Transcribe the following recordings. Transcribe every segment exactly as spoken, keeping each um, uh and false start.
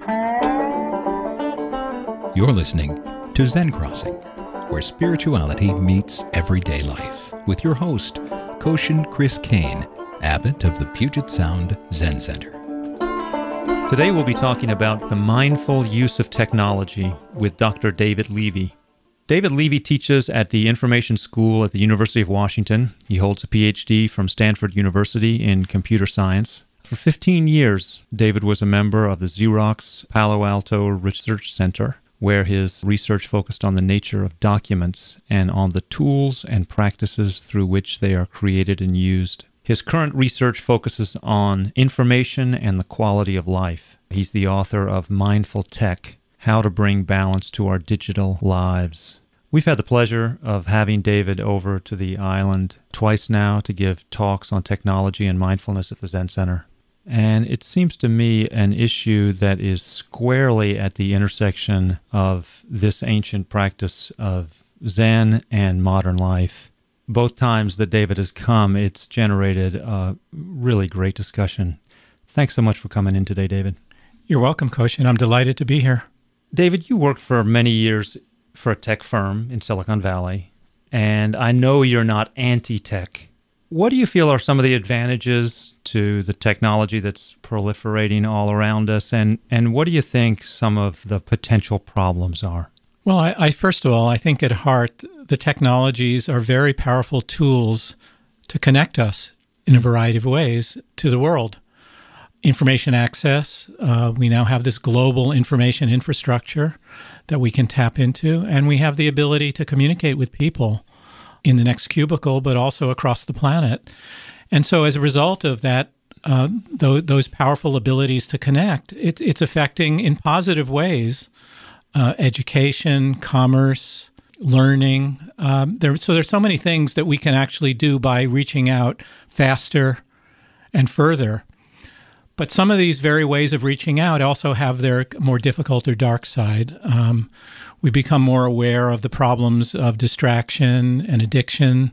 You're listening to Zen Crossing, where spirituality meets everyday life, with your host, Koshin Chris Kane, abbot of the Puget Sound Zen Center. Today we'll be talking about the mindful use of technology with Doctor David Levy. David Levy teaches at the Information School at the University of Washington. He holds a P H D from Stanford University in computer science. For fifteen years, David was a member of the Xerox Palo Alto Research Center, where his research focused on the nature of documents and on the tools and practices through which they are created and used. His current research focuses on information and the quality of life. He's the author of Mindful Tech: How to Bring Balance to Our Digital Lives. We've had the pleasure of having David over to the island twice now to give talks on technology and mindfulness at the Zen Center. And it seems to me an issue that is squarely at the intersection of this ancient practice of Zen and modern life. Both times that David has come, it's generated a really great discussion. Thanks so much for coming in today, David. You're welcome, Koshin. I'm delighted to be here. David, you worked for many years for a tech firm in Silicon Valley, and I know you're not anti-tech. What do you feel are some of the advantages to the technology that's proliferating all around us, and, and what do you think some of the potential problems are? Well, I, I first of all, I think at heart, the technologies are very powerful tools to connect us in a variety of ways to the world. Information access, uh, we now have this global information infrastructure that we can tap into, and we have the ability to communicate with people in the next cubicle, but also across the planet. And so as a result of that, uh, th- those powerful abilities to connect, it, it's affecting in positive ways uh, education, commerce, learning. Um, there, so there's so many things that we can actually do by reaching out faster and further. But some of these very ways of reaching out also have their more difficult or dark side. Um, we become more aware of the problems of distraction and addiction.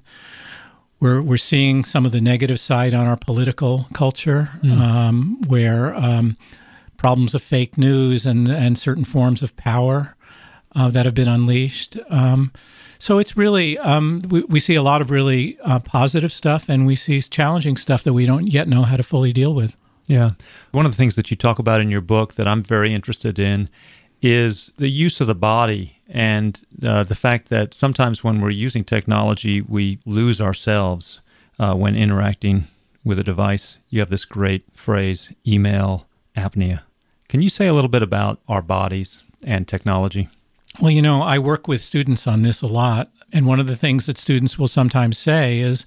We're we're seeing some of the negative side on our political culture, mm. um, where um, problems of fake news and, and certain forms of power uh, that have been unleashed. Um, so it's really, um, we, we see a lot of really uh, positive stuff, and we see challenging stuff that we don't yet know how to fully deal with. Yeah. One of the things that you talk about in your book that I'm very interested in is the use of the body and uh, the fact that sometimes when we're using technology, we lose ourselves uh, when interacting with a device. You have this great phrase, email apnea. Can you say a little bit about our bodies and technology? Well, you know, I work with students on this a lot, and one of the things that students will sometimes say is,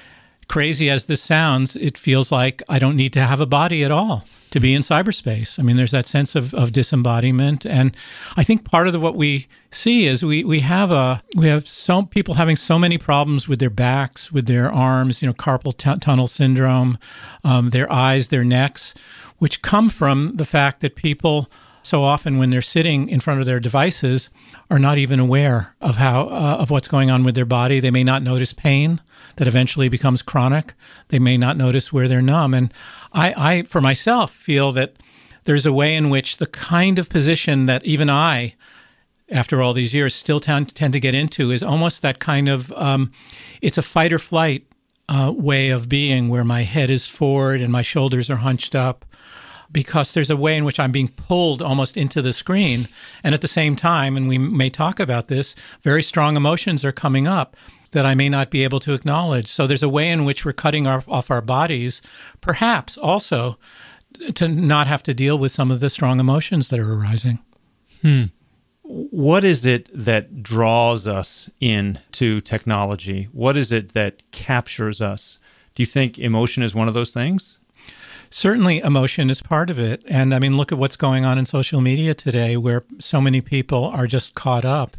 crazy as this sounds, it feels like I don't need to have a body at all to be in cyberspace. I mean, there's that sense of, of disembodiment. And I think part of the, what we see is we, we have a we have so people having so many problems with their backs, with their arms, you know, carpal t- tunnel syndrome, um, their eyes, their necks, which come from the fact that people so often when they're sitting in front of their devices are not even aware of how uh, of what's going on with their body. They may not notice pain that eventually becomes chronic. They may not notice where they're numb. And I, I, for myself, feel that there's a way in which the kind of position that even I, after all these years, still tend, tend to get into is almost that kind of, um, it's a fight or flight uh, way of being where my head is forward and my shoulders are hunched up, because there's a way in which I'm being pulled almost into the screen. And at the same time, and we may talk about this, very strong emotions are coming up that I may not be able to acknowledge. So there's a way in which we're cutting our, off our bodies, perhaps also to not have to deal with some of the strong emotions that are arising. Hmm. What is it that draws us into technology? What is it that captures us? Do you think emotion is one of those things? Certainly emotion is part of it. And I mean, look at what's going on in social media today, where so many people are just caught up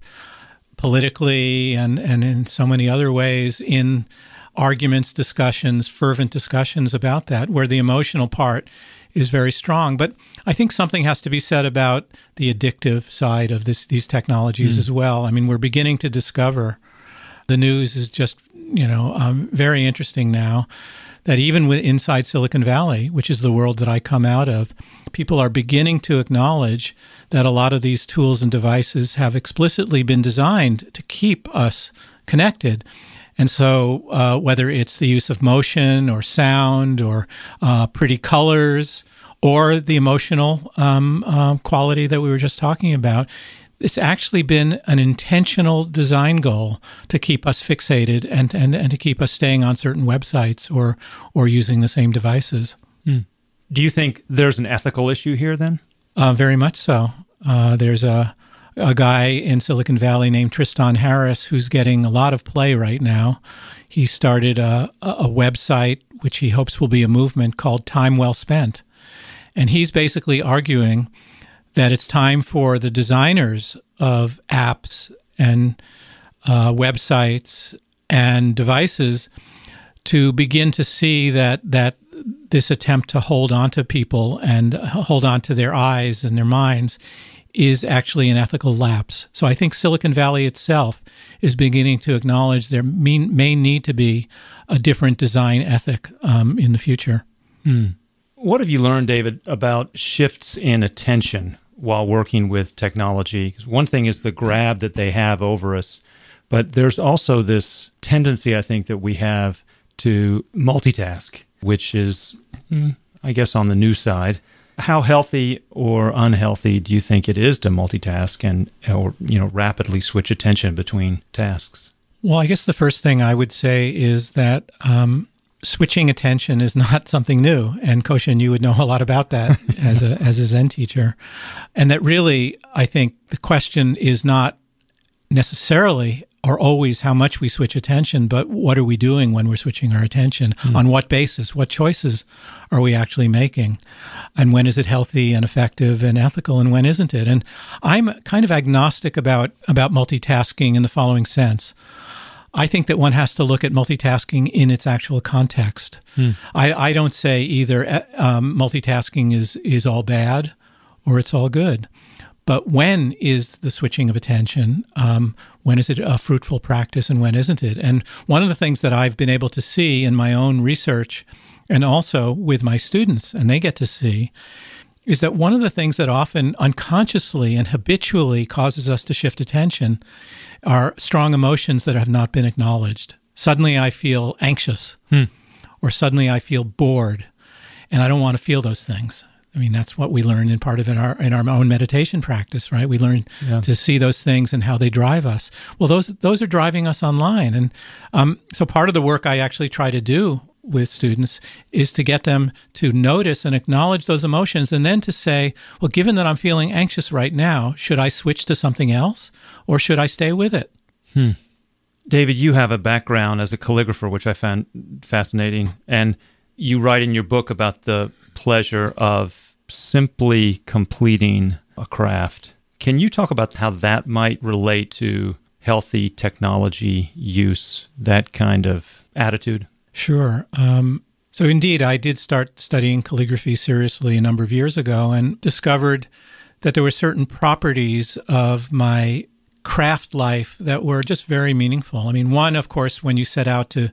politically and, and in so many other ways in arguments, discussions, fervent discussions about that, where the emotional part is very strong. But I think something has to be said about the addictive side of this, these technologies mm. as well. I mean, we're beginning to discover, the news is just you know, um, very interesting now that even with inside Silicon Valley, which is the world that I come out of, people are beginning to acknowledge that a lot of these tools and devices have explicitly been designed to keep us connected. And so uh, whether it's the use of motion or sound or uh, pretty colors or the emotional um, uh, quality that we were just talking about, it's actually been an intentional design goal to keep us fixated and, and, and to keep us staying on certain websites or or using the same devices. Hmm. Do you think there's an ethical issue here then? Uh, very much so. Uh, there's a a guy in Silicon Valley named Tristan Harris who's getting a lot of play right now. He started a, a website which he hopes will be a movement called Time Well Spent. And he's basically arguing that it's time for the designers of apps and uh, websites and devices to begin to see that that this attempt to hold on to people and hold on to their eyes and their minds is actually an ethical lapse. So I think Silicon Valley itself is beginning to acknowledge there may, may need to be a different design ethic um, in the future. Hmm. What have you learned, David, about shifts in attention while working with technology? 'Cause one thing is the grab that they have over us, but there's also this tendency, I think, that we have to multitask, which is, I guess, on the new side. How healthy or unhealthy do you think it is to multitask and or you know rapidly switch attention between tasks? Well, I guess the first thing I would say is that um, switching attention is not something new. And Koshin, you would know a lot about that as a as a Zen teacher. And that really, I think the question is not necessarily or always how much we switch attention, but what are we doing when we're switching our attention? Mm. On what basis? What choices are we actually making? And when is it healthy and effective and ethical, and when isn't it? And I'm kind of agnostic about, about multitasking in the following sense. I think that one has to look at multitasking in its actual context. Mm. I, I don't say either um, multitasking is, is all bad or it's all good. But when is the switching of attention? Um, when is it a fruitful practice and when isn't it? And one of the things that I've been able to see in my own research and also with my students, and they get to see, is that one of the things that often unconsciously and habitually causes us to shift attention are strong emotions that have not been acknowledged. Suddenly I feel anxious, hmm. or suddenly I feel bored, and I don't want to feel those things. I mean, that's what we learn in part of in our in our own meditation practice, right? We learn yeah. to see those things and how they drive us. Well, those those are driving us online. And um, so part of the work I actually try to do with students is to get them to notice and acknowledge those emotions and then to say, well, given that I'm feeling anxious right now, should I switch to something else or should I stay with it? Hmm. David, you have a background as a calligrapher, which I found fascinating. And you write in your book about the pleasure of simply completing a craft. Can you talk about how that might relate to healthy technology use, that kind of attitude? Sure. Um, so indeed, I did start studying calligraphy seriously a number of years ago and discovered that there were certain properties of my craft life that were just very meaningful. I mean, one, of course, when you set out to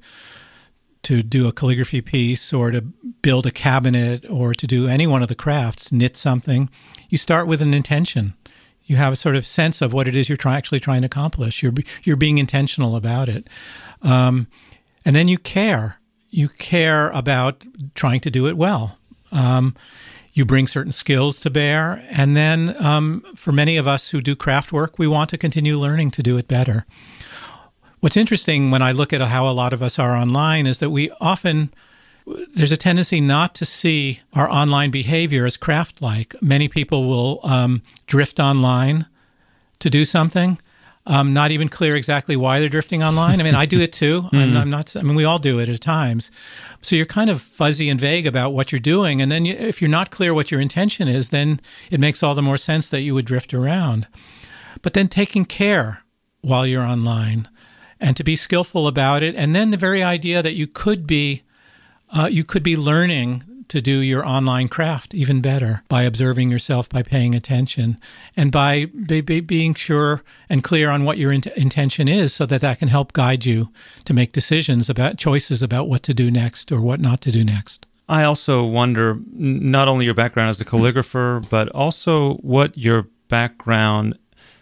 to do a calligraphy piece or to build a cabinet or to do any one of the crafts, knit something, you start with an intention. You have a sort of sense of what it is you're try, actually trying to accomplish. You're you're being intentional about it. Um, and then you care. You care about trying to do it well. Um, you bring certain skills to bear. And then um, for many of us who do craft work, we want to continue learning to do it better. What's interesting when I look at how a lot of us are online is that we often, there's a tendency not to see our online behavior as craft-like. Many people will um, drift online to do something, um, not even clear exactly why they're drifting online. I mean, I do it too. mm. I'm, I'm not. I mean, we all do it at times. So you're kind of fuzzy and vague about what you're doing, and then you, if you're not clear what your intention is, then it makes all the more sense that you would drift around. But then taking care while you're online, and to be skillful about it. And then the very idea that you could be, uh, you could be learning to do your online craft even better by observing yourself, by paying attention, and by be, be, being sure and clear on what your int- intention is so that that can help guide you to make decisions about choices about what to do next or what not to do next. I also wonder not only your background as a calligrapher, but also what your background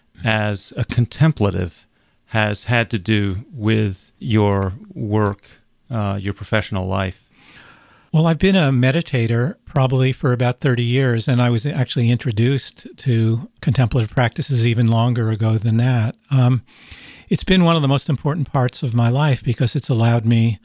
as a contemplative has had to do with your work, uh, your professional life. Well, I've been a meditator probably for about thirty years, and I was actually introduced to contemplative practices even longer ago than that. Um, it's been one of the most important parts of my life because it's allowed me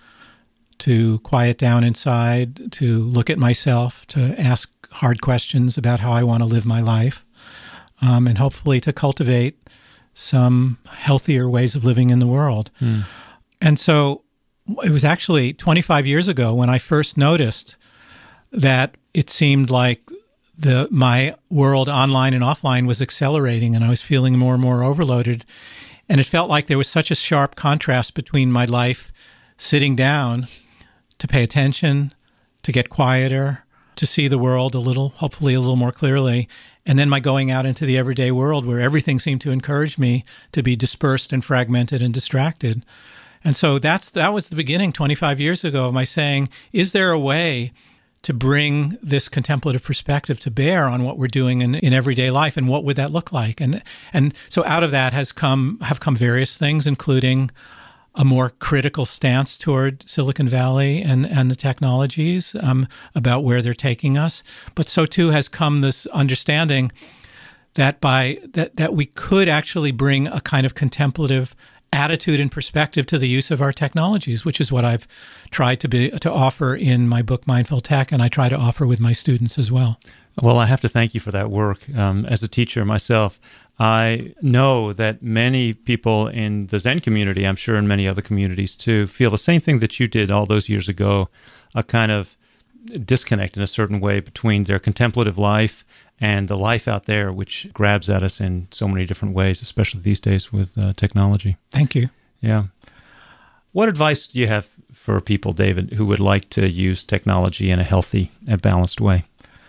to quiet down inside, to look at myself, to ask hard questions about how I want to live my life, um, and hopefully to cultivate some healthier ways of living in the world. Mm. And so it was actually twenty-five years ago when I first noticed that it seemed like the my world online and offline was accelerating, and I was feeling more and more overloaded. And it felt like there was such a sharp contrast between my life sitting down to pay attention, to get quieter, to see the world a little, hopefully a little more clearly, and then my going out into the everyday world where everything seemed to encourage me to be dispersed and fragmented and distracted. And so that's that was the beginning twenty-five years ago of my saying, is there a way to bring this contemplative perspective to bear on what we're doing in, in everyday life, and what would that look like? And and so out of that has come have come various things, including a more critical stance toward Silicon Valley and, and the technologies, um, about where they're taking us. But so too has come this understanding that by that, that we could actually bring a kind of contemplative attitude and perspective to the use of our technologies, which is what I've tried to be to offer in my book, Mindful Tech, and I try to offer with my students as well. Well, I have to thank you for that work. Um, as a teacher myself, I know that many people in the Zen community, I'm sure in many other communities too, feel the same thing that you did all those years ago, a kind of disconnect in a certain way between their contemplative life and the life out there, which grabs at us in so many different ways, especially these days with uh, technology. Thank you. Yeah. What advice do you have for people, David, who would like to use technology in a healthy and balanced way?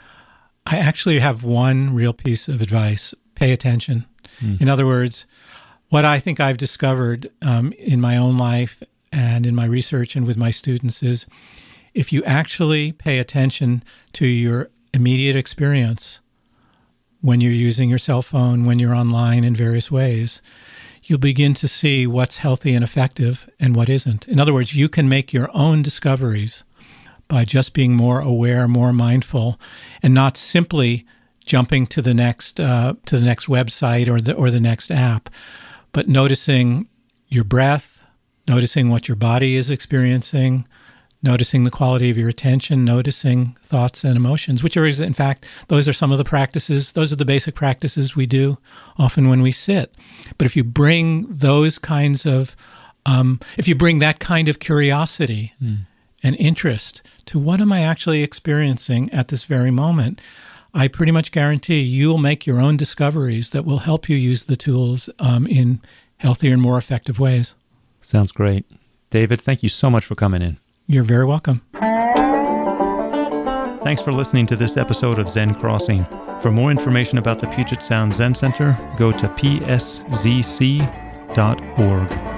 I actually have one real piece of advice. Pay attention. Mm. In other words, what I think I've discovered um, in my own life and in my research and with my students is if you actually pay attention to your immediate experience when you're using your cell phone, when you're online in various ways, you'll begin to see what's healthy and effective and what isn't. In other words, you can make your own discoveries by just being more aware, more mindful, and not simply jumping to the next uh, to the next website or the or the next app, but noticing your breath, noticing what your body is experiencing, noticing the quality of your attention, noticing thoughts and emotions, which are, in fact, those are some of the practices, those are the basic practices we do often when we sit. But if you bring those kinds of, um, if you bring that kind of curiosity mm. and interest to what am I actually experiencing at this very moment, I pretty much guarantee you'll make your own discoveries that will help you use the tools um, in healthier and more effective ways. Sounds great. David, thank you so much for coming in. You're very welcome. Thanks for listening to this episode of Zen Crossing. For more information about the Puget Sound Zen Center, go to p s z c dot org.